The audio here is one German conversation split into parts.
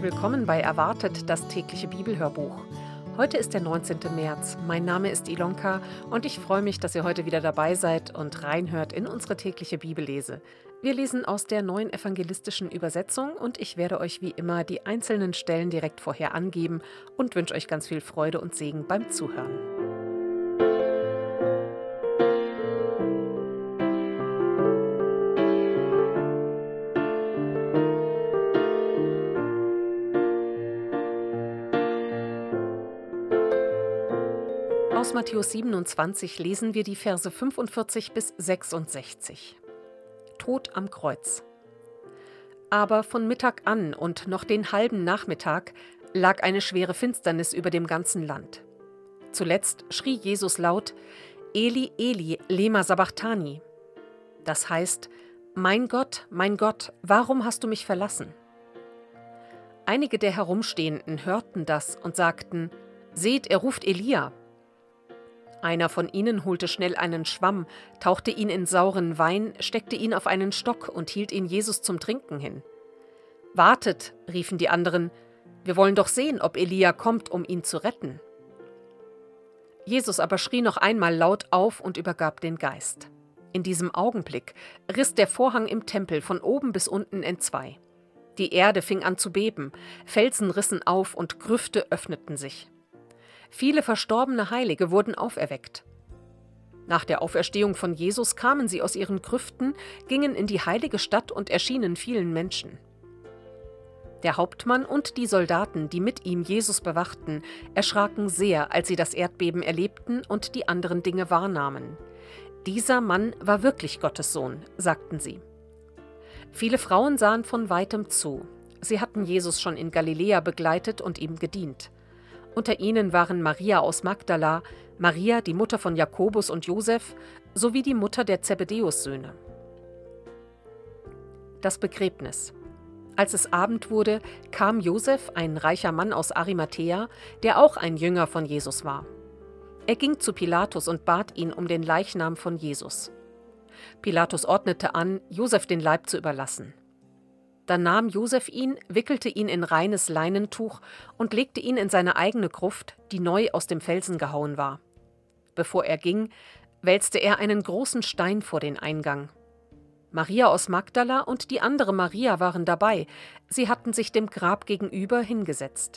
willkommen bei Erwartet, das tägliche Bibelhörbuch. Heute ist der 19. März. Mein Name ist Ilonka und ich freue mich, dass ihr heute wieder dabei seid und reinhört in unsere tägliche Bibellese. Wir lesen aus der neuen evangelistischen Übersetzung und ich werde euch wie immer die einzelnen Stellen direkt vorher angeben und wünsche euch ganz viel Freude und Segen beim Zuhören. Aus Matthäus 27 lesen wir die Verse 45 bis 66. Tod am Kreuz. Aber von Mittag an und noch den halben Nachmittag lag eine schwere Finsternis über dem ganzen Land. Zuletzt schrie Jesus laut: Eli, Eli, lema sabachthani. Das heißt: mein Gott, warum hast du mich verlassen? Einige der Herumstehenden hörten das und sagten: Seht, er ruft Elia. Einer von ihnen holte schnell einen Schwamm, tauchte ihn in sauren Wein, steckte ihn auf einen Stock und hielt ihn Jesus zum Trinken hin. »Wartet«, riefen die anderen, »wir wollen doch sehen, ob Elia kommt, um ihn zu retten.« Jesus aber schrie noch einmal laut auf und übergab den Geist. In diesem Augenblick riss der Vorhang im Tempel von oben bis unten entzwei. Die Erde fing an zu beben, Felsen rissen auf und Grüfte öffneten sich. Viele verstorbene Heilige wurden auferweckt. Nach der Auferstehung von Jesus kamen sie aus ihren Grüften, gingen in die heilige Stadt und erschienen vielen Menschen. Der Hauptmann und die Soldaten, die mit ihm Jesus bewachten, erschraken sehr, als sie das Erdbeben erlebten und die anderen Dinge wahrnahmen. Dieser Mann war wirklich Gottes Sohn, sagten sie. Viele Frauen sahen von weitem zu. Sie hatten Jesus schon in Galiläa begleitet und ihm gedient. Unter ihnen waren Maria aus Magdala, Maria, die Mutter von Jakobus und Josef, sowie die Mutter der Zebedäus-Söhne. Das Begräbnis. Als es Abend wurde, kam Josef, ein reicher Mann aus Arimathäa, der auch ein Jünger von Jesus war. Er ging zu Pilatus und bat ihn um den Leichnam von Jesus. Pilatus ordnete an, Josef den Leib zu überlassen. Dann nahm Josef ihn, wickelte ihn in reines Leinentuch und legte ihn in seine eigene Gruft, die neu aus dem Felsen gehauen war. Bevor er ging, wälzte er einen großen Stein vor den Eingang. Maria aus Magdala und die andere Maria waren dabei. Sie hatten sich dem Grab gegenüber hingesetzt.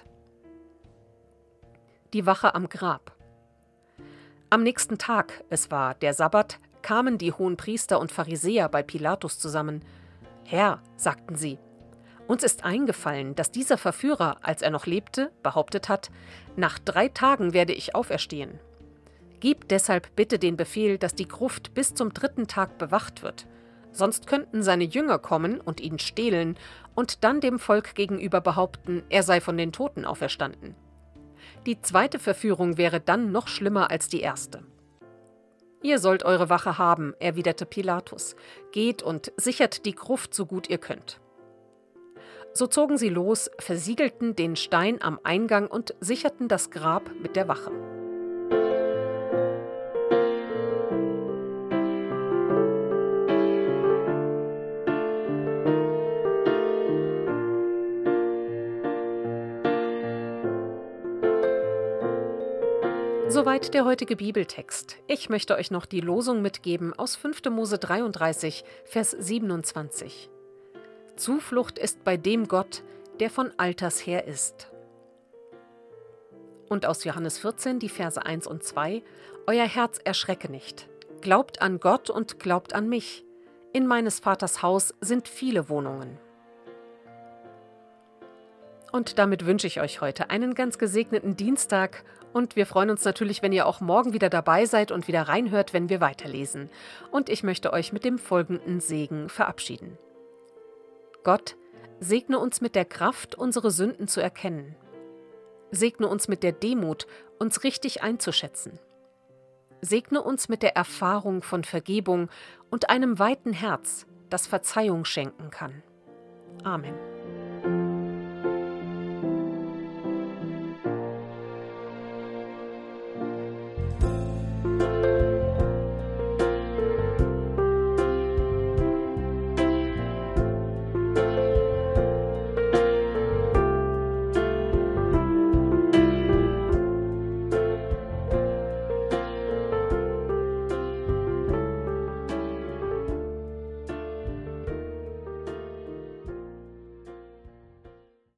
Die Wache am Grab. Am nächsten Tag, es war der Sabbat, kamen die Hohenpriester und Pharisäer bei Pilatus zusammen. »Herr«, sagten sie, »uns ist eingefallen, dass dieser Verführer, als er noch lebte, behauptet hat, nach 3 Tagen werde ich auferstehen. Gib deshalb bitte den Befehl, dass die Gruft bis zum 3. Tag bewacht wird. Sonst könnten seine Jünger kommen und ihn stehlen und dann dem Volk gegenüber behaupten, er sei von den Toten auferstanden. Die 2. Verführung wäre dann noch schlimmer als die erste.« »Ihr sollt eure Wache haben«, erwiderte Pilatus. »Geht und sichert die Gruft so gut ihr könnt.« So zogen sie los, versiegelten den Stein am Eingang und sicherten das Grab mit der Wache. Soweit der heutige Bibeltext. Ich möchte euch noch die Losung mitgeben aus 5. Mose 33, Vers 27. Zuflucht ist bei dem Gott, der von Alters her ist. Und aus Johannes 14, die Verse 1 und 2. Euer Herz erschrecke nicht. Glaubt an Gott und glaubt an mich. In meines Vaters Haus sind viele Wohnungen. Und damit wünsche ich euch heute einen ganz gesegneten Dienstag und wir freuen uns natürlich, wenn ihr auch morgen wieder dabei seid und wieder reinhört, wenn wir weiterlesen. Und ich möchte euch mit dem folgenden Segen verabschieden. Gott, segne uns mit der Kraft, unsere Sünden zu erkennen. Segne uns mit der Demut, uns richtig einzuschätzen. Segne uns mit der Erfahrung von Vergebung und einem weiten Herz, das Verzeihung schenken kann. Amen.